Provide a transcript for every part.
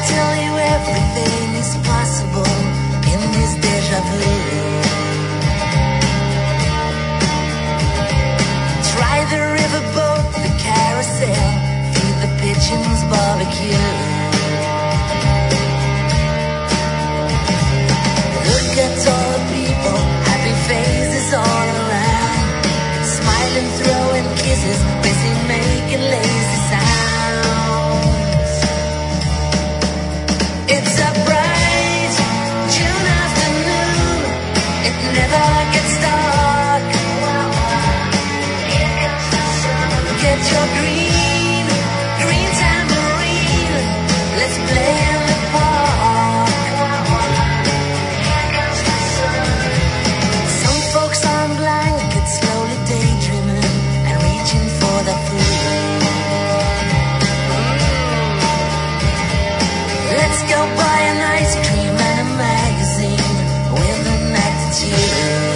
tell you everything is possible in this deja vu. Try the riverboat, the carousel, feed the pigeons barbecue. Look at all the people, happy faces all around, smiling, throwing kisses, busy making lazy sounds. It's a bright June afternoon, it never gets dark. Get your green, green tambourine, let's play in the park. Some folks on blankets slowly daydreaming and reaching for the food. Let's go buy an ice cream and a magazine with an attitude.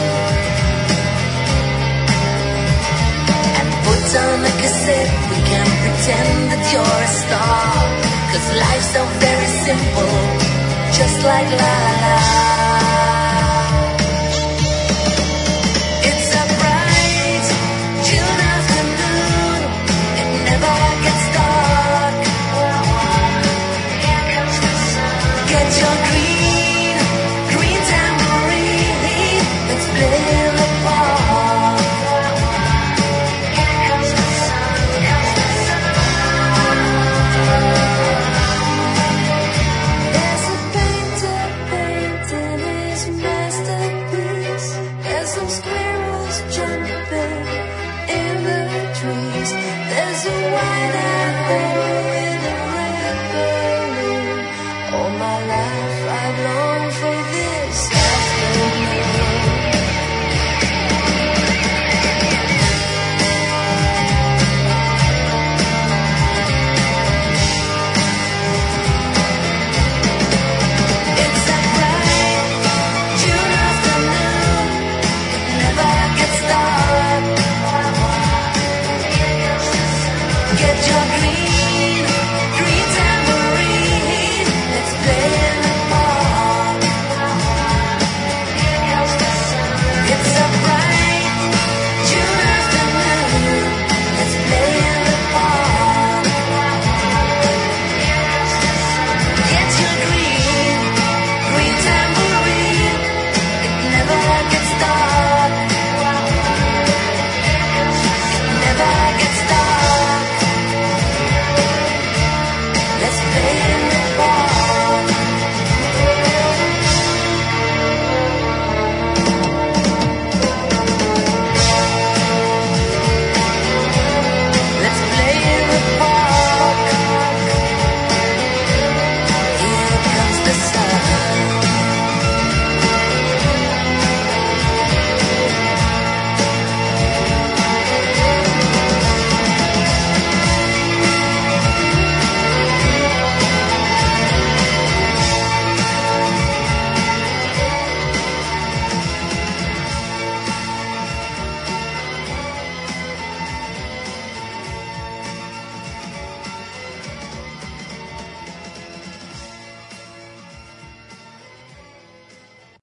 And put on a cassette, we can pretend that you're a star. 'Cause life's so very simple, just like La La La. It's a bright June afternoon, it never gets dark. Get your green, green tambourine, let's play in the park. There's a painter painting his masterpiece. There's some squirrels jumping in the trees. There's a white-eyed boy with a red balloon. All my life I've longed for this.